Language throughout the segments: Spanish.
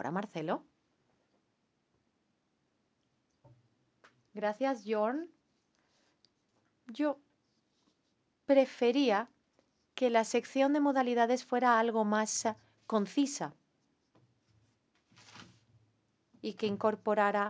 palabra Marcelo. Gracias, Jorn. Yo prefería que la sección de modalidades fuera algo más concisa y que incorporara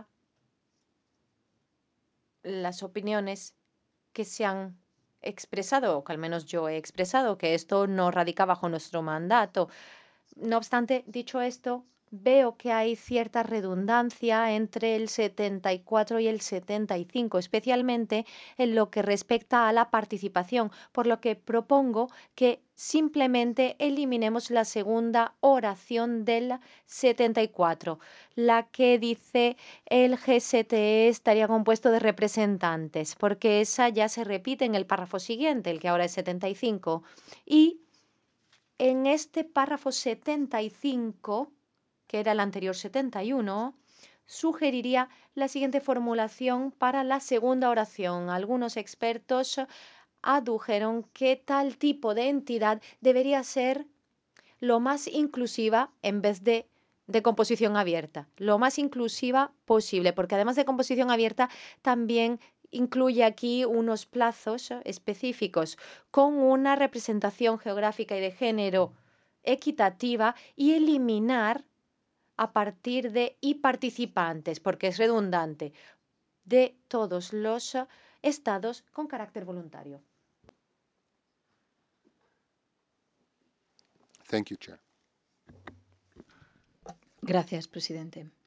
las opiniones que se han expresado, o que al menos yo he expresado, que esto no radica bajo nuestro mandato. No obstante, dicho esto, veo que hay cierta redundancia entre el 74 y el 75, especialmente en lo que respecta a la participación, por lo que propongo que simplemente eliminemos la segunda oración del 74, la que dice el GSTE estaría compuesto de representantes, porque esa ya se repite en el párrafo siguiente, el que ahora es 75, y en este párrafo 75, que era el anterior 71, sugeriría la siguiente formulación para la segunda oración. Algunos expertos adujeron que tal tipo de entidad debería ser lo más inclusiva en vez de composición abierta, lo más inclusiva posible, porque además de composición abierta también incluye aquí unos plazos específicos con una representación geográfica y de género equitativa y eliminar a partir de y participantes, porque es redundante, de todos los estados con carácter voluntario. Thank you, Chair. Gracias, presidente.